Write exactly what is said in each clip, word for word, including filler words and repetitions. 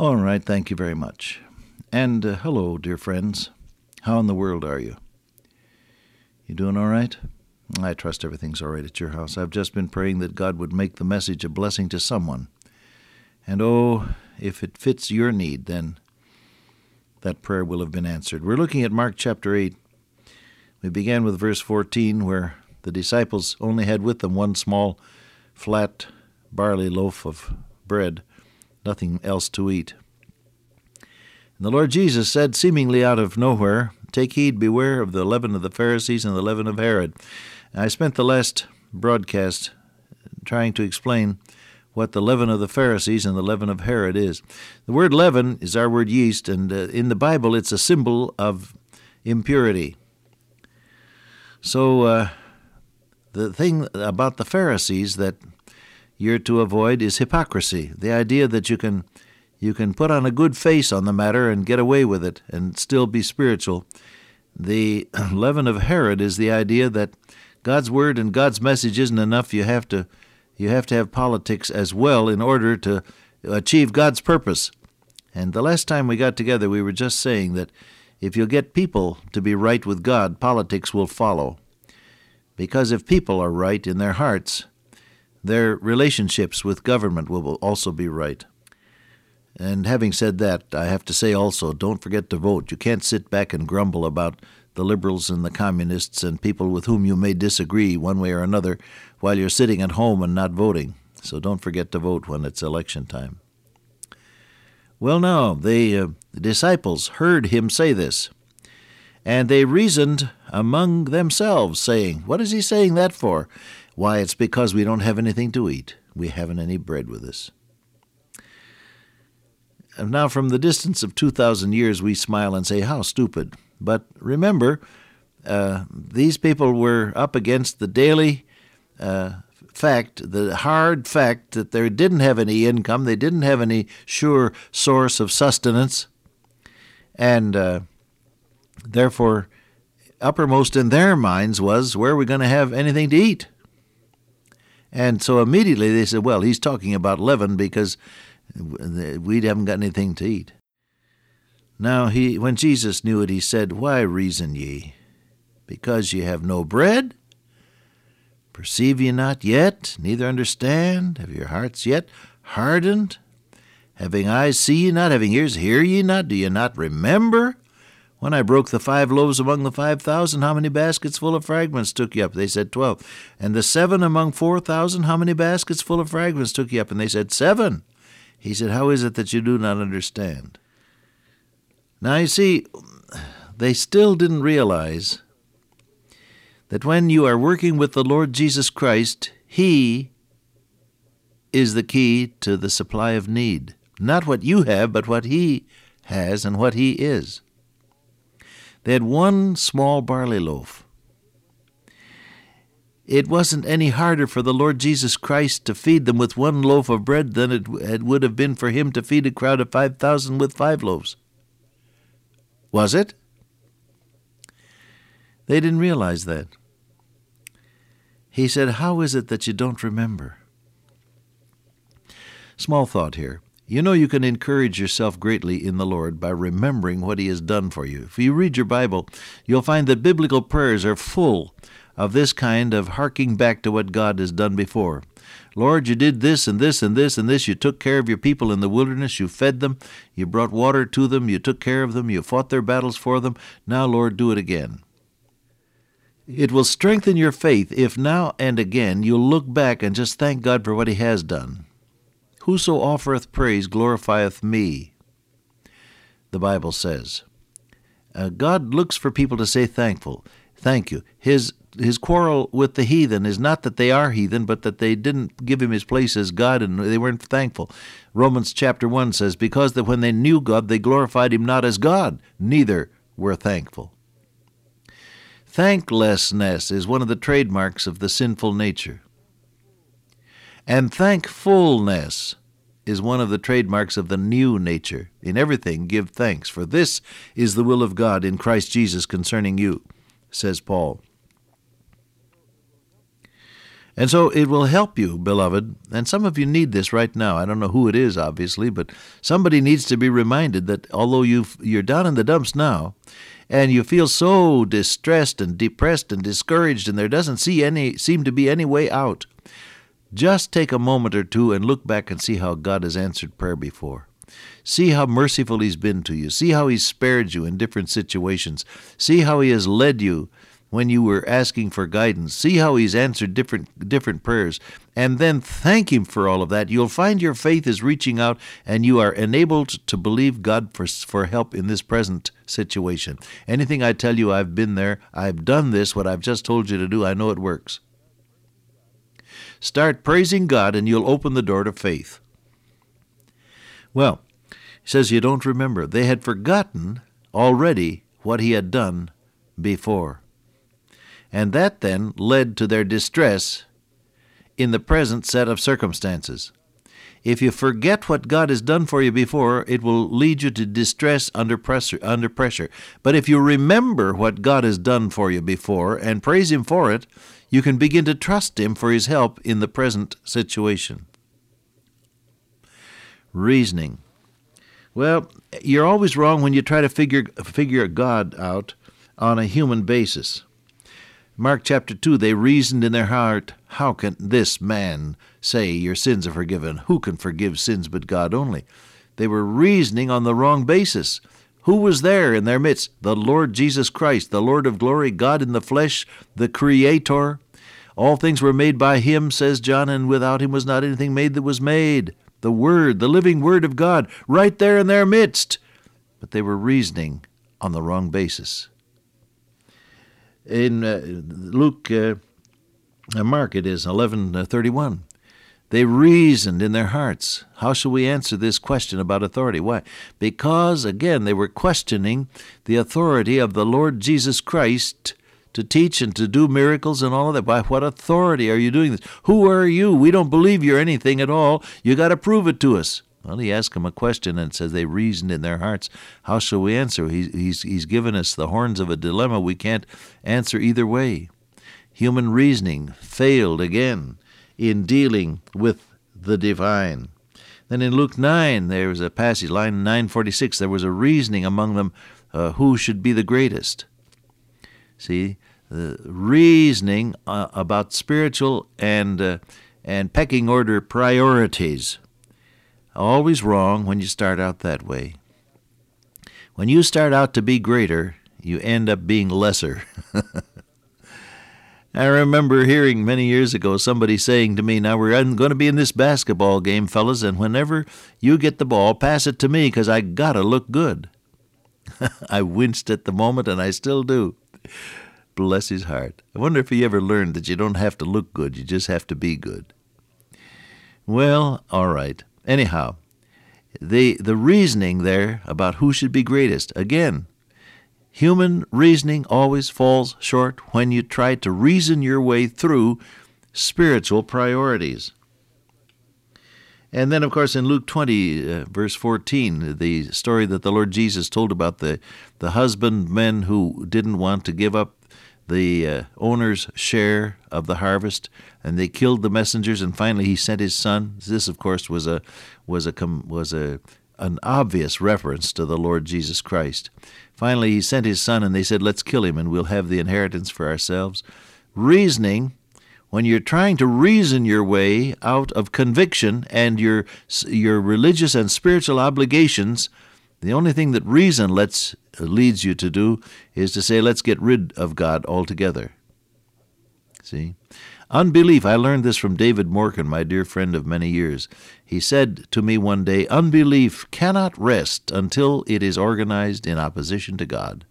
All right, thank you very much. And uh, hello, dear friends. How in the world are you? You doing all right? I trust everything's all right at your house. I've just been praying that God would make the message a blessing to someone. And oh, if it fits your need, then that prayer will have been answered. We're looking at Mark chapter eight. We began with verse fourteen, where the disciples only had with them one small, flat barley loaf of bread, nothing else to eat. And the Lord Jesus said, seemingly out of nowhere, "Take heed, beware of the leaven of the Pharisees and the leaven of Herod." I spent the last broadcast trying to explain what the leaven of the Pharisees and the leaven of Herod is. The word leaven is our word yeast, and uh, in the Bible it's a symbol of impurity. So uh, the thing about the Pharisees that you're to avoid is hypocrisy, the idea that you can you can put on a good face on the matter and get away with it and still be spiritual. The leaven of Herod is the idea that God's word and God's message isn't enough. You have to you have to have politics as well in order to achieve God's purpose. And the last time we got together, we were just saying that if you get people to be right with God, politics will follow. Because if people are right in their hearts, their relationships with government will also be right. And having said that, I have to say also, don't forget to vote. You can't sit back and grumble about the liberals and the communists and people with whom you may disagree one way or another while you're sitting at home and not voting. So don't forget to vote when it's election time. Well, now, they, uh, the disciples heard him say this, and they reasoned among themselves, saying, "What is he saying that for?" "Why, it's because we don't have anything to eat. We haven't any bread with us." And now, from the distance of two thousand years, we smile and say, how stupid. But remember, uh, these people were up against the daily uh, fact, the hard fact that they didn't have any income, they didn't have any sure source of sustenance, and uh, therefore, uppermost in their minds was, where are we going to have anything to eat? And so immediately they said, well, he's talking about leaven because we haven't got anything to eat. Now, he, when Jesus knew it, he said, "Why reason ye? Because ye have no bread? Perceive ye not yet, neither understand? Have your hearts yet hardened? Having eyes see ye not, having ears hear ye not? Do ye not remember? When I broke the five loaves among the five thousand, how many baskets full of fragments took ye up?" They said, twelve. "And the seven among four thousand, how many baskets full of fragments took ye up?" And they said, seven. He said, "How is it that you do not understand?" Now, you see, they still didn't realize that when you are working with the Lord Jesus Christ, He is the key to the supply of need. Not what you have, but what He has and what He is. They had one small barley loaf. It wasn't any harder for the Lord Jesus Christ to feed them with one loaf of bread than it would have been for Him to feed a crowd of five thousand with five loaves. Was it? They didn't realize that. He said, "How is it that you don't remember?" Small thought here. You know you can encourage yourself greatly in the Lord by remembering what He has done for you. If you read your Bible, you'll find that biblical prayers are full of this kind of harking back to what God has done before. Lord, you did this and this and this and this. You took care of your people in the wilderness. You fed them. You brought water to them. You took care of them. You fought their battles for them. Now, Lord, do it again. It will strengthen your faith if now and again you'll look back and just thank God for what He has done. "Whoso offereth praise glorifieth me," the Bible says. Uh, God looks for people to say thankful. Thank you. His his quarrel with the heathen is not that they are heathen, but that they didn't give Him His place as God and they weren't thankful. Romans chapter one says, "Because that when they knew God, they glorified Him not as God, neither were thankful." Thanklessness is one of the trademarks of the sinful nature. And thankfulness is one of the trademarks of the new nature. In everything give thanks, for this is the will of God in Christ Jesus concerning you, says Paul. And so it will help you, beloved, and some of you need this right now. I don't know who it is, obviously, but somebody needs to be reminded that although you've, you're down in the dumps now, and you feel so distressed and depressed and discouraged, and there doesn't see any, seem to be any way out, just take a moment or two and look back and see how God has answered prayer before. See how merciful He's been to you. See how He's spared you in different situations. See how He has led you when you were asking for guidance. See how He's answered different different prayers. And then thank Him for all of that. You'll find your faith is reaching out and you are enabled to believe God for, for help in this present situation. Anything I tell you, I've been there. I've done this, what I've just told you to do. I know it works. Start praising God and you'll open the door to faith. Well, he says you don't remember. They had forgotten already what He had done before. And that then led to their distress in the present set of circumstances. If you forget what God has done for you before, it will lead you to distress under pressure, under pressure. But if you remember what God has done for you before and praise Him for it, you can begin to trust Him for His help in the present situation. Reasoning. Well, you're always wrong when you try to figure figure God out on a human basis. Mark chapter two, they reasoned in their heart, how can this man say your sins are forgiven? Who can forgive sins but God only? They were reasoning on the wrong basis. Who was there in their midst? The Lord Jesus Christ, the Lord of glory, God in the flesh, the Creator. All things were made by Him, says John, and without Him was not anything made that was made. The Word, the living Word of God, right there in their midst. But they were reasoning on the wrong basis. In uh, Luke, uh, Mark it is, eleven thirty-one. They reasoned in their hearts, how shall we answer this question about authority? Why? Because, again, they were questioning the authority of the Lord Jesus Christ to teach and to do miracles and all of that. By what authority are you doing this? Who are you? We don't believe you're anything at all. You got to prove it to us. Well, he asked them a question and says they reasoned in their hearts. How shall we answer? He, he's, he's given us the horns of a dilemma. We can't answer either way. Human reasoning failed again in dealing with the divine. Then in Luke nine, there was a passage, line nine forty-six, there was a reasoning among them uh, who should be the greatest. See, the reasoning uh, about spiritual and uh, and pecking order priorities. Always wrong when you start out that way. When you start out to be greater, you end up being lesser. I remember hearing many years ago somebody saying to me, now we're going to be in this basketball game, fellas, and whenever you get the ball, pass it to me because I got to look good. I winced at the moment, and I still do. Bless his heart. I wonder if he ever learned that you don't have to look good, you just have to be good. Well, all right. Anyhow, the the reasoning there about who should be greatest, again, human reasoning always falls short when you try to reason your way through spiritual priorities. And then, of course, in Luke twenty, uh, verse fourteen, the story that the Lord Jesus told about the, the husbandmen who didn't want to give up the uh, owner's share of the harvest, and they killed the messengers, and finally he sent his son. This, of course, was a was a was a an obvious reference to the Lord Jesus Christ. Finally, he sent his son, and they said, let's kill him, and we'll have the inheritance for ourselves. Reasoning, when you're trying to reason your way out of conviction and your your religious and spiritual obligations, the only thing that reason lets leads you to do is to say, let's get rid of God altogether. See? Unbelief, I learned this from David Morgan, my dear friend of many years. He said to me one day, unbelief cannot rest until it is organized in opposition to God.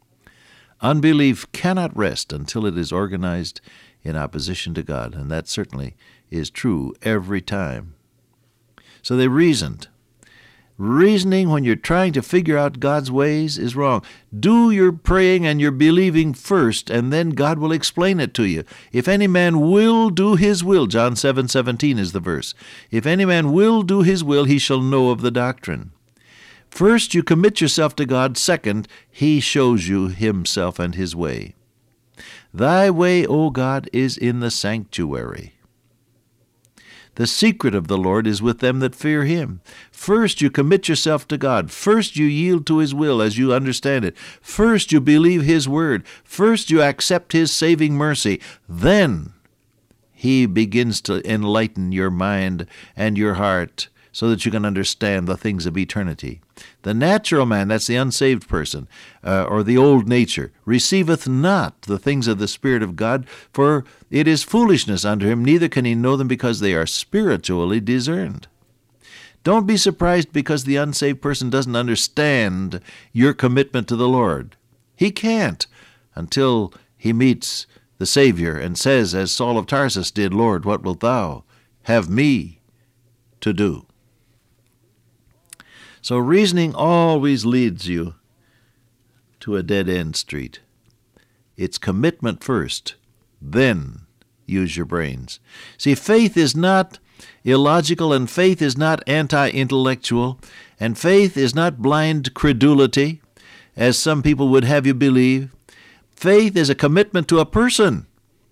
Unbelief cannot rest until it is organized in opposition to God, and that certainly is true every time. So they reasoned. Reasoning when you're trying to figure out God's ways is wrong. Do your praying and your believing first, and then God will explain it to you. If any man will do his will, John seven seventeen is the verse. If any man will do his will, he shall know of the doctrine. First, you commit yourself to God. Second, he shows you himself and his way. Thy way, O God, is in the sanctuary. The secret of the Lord is with them that fear him. First you commit yourself to God. First you yield to his will as you understand it. First you believe his word. First you accept his saving mercy. Then he begins to enlighten your mind and your heart so that you can understand the things of eternity. The natural man, that's the unsaved person, uh, or the old nature, receiveth not the things of the Spirit of God, for it is foolishness unto him, neither can he know them because they are spiritually discerned. Don't be surprised because the unsaved person doesn't understand your commitment to the Lord. He can't until he meets the Savior and says, as Saul of Tarsus did, Lord, what wilt thou have me to do? So reasoning always leads you to a dead-end street. It's commitment first, then use your brains. See, faith is not illogical, and faith is not anti-intellectual, and faith is not blind credulity, as some people would have you believe. Faith is a commitment to a person.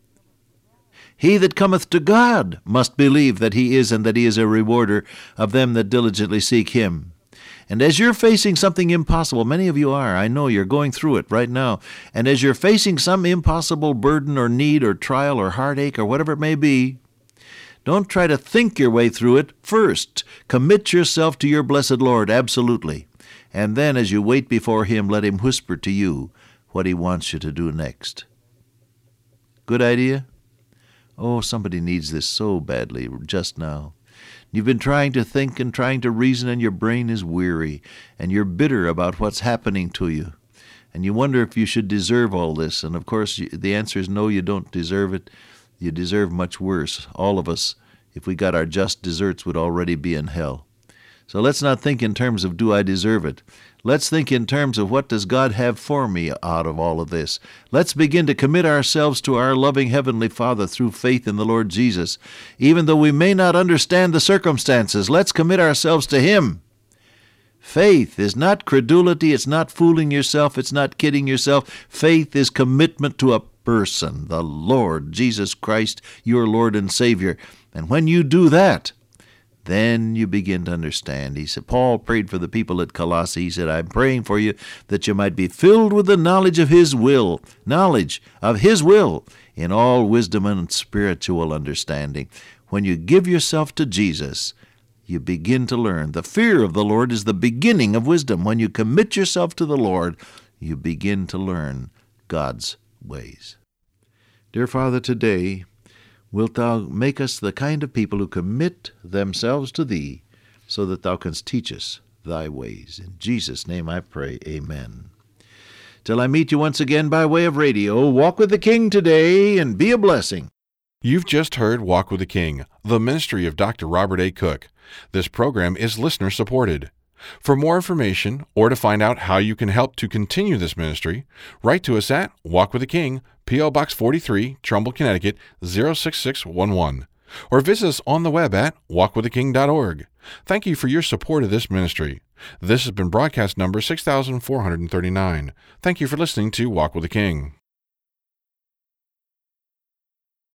He that cometh to God must believe that he is, and that he is a rewarder of them that diligently seek him. And as you're facing something impossible, many of you are, I know you're going through it right now, and as you're facing some impossible burden or need or trial or heartache or whatever it may be, don't try to think your way through it. First, commit yourself to your blessed Lord, absolutely. And then as you wait before him, let him whisper to you what he wants you to do next. Good idea? Oh, somebody needs this so badly just now. You've been trying to think and trying to reason, and your brain is weary, and you're bitter about what's happening to you. And you wonder if you should deserve all this. And of course, the answer is no, you don't deserve it. You deserve much worse. All of us, if we got our just deserts, would already be in hell. So let's not think in terms of, do I deserve it? Let's think in terms of, what does God have for me out of all of this? Let's begin to commit ourselves to our loving Heavenly Father through faith in the Lord Jesus. Even though we may not understand the circumstances, let's commit ourselves to him. Faith is not credulity. It's not fooling yourself. It's not kidding yourself. Faith is commitment to a person, the Lord Jesus Christ, your Lord and Savior. And when you do that, then you begin to understand. He said, Paul prayed for the people at Colossae. He said, I'm praying for you that you might be filled with the knowledge of his will, knowledge of his will in all wisdom and spiritual understanding. When you give yourself to Jesus, you begin to learn. The fear of the Lord is the beginning of wisdom. When you commit yourself to the Lord, you begin to learn God's ways. Dear Father, today, wilt thou make us the kind of people who commit themselves to thee, so that thou canst teach us thy ways. In Jesus' name I pray, amen. Till I meet you once again by way of radio, walk with the King today and be a blessing. You've just heard Walk with the King, the ministry of Doctor Robert A. Cook. This program is listener-supported. For more information, or to find out how you can help to continue this ministry, write to us at Walk with the King, P O. Box forty-three, Trumbull, Connecticut, zero six six one one. Or visit us on the web at walk with the king dot org. Thank you for your support of this ministry. This has been broadcast number six thousand four hundred thirty-nine. Thank you for listening to Walk with the King.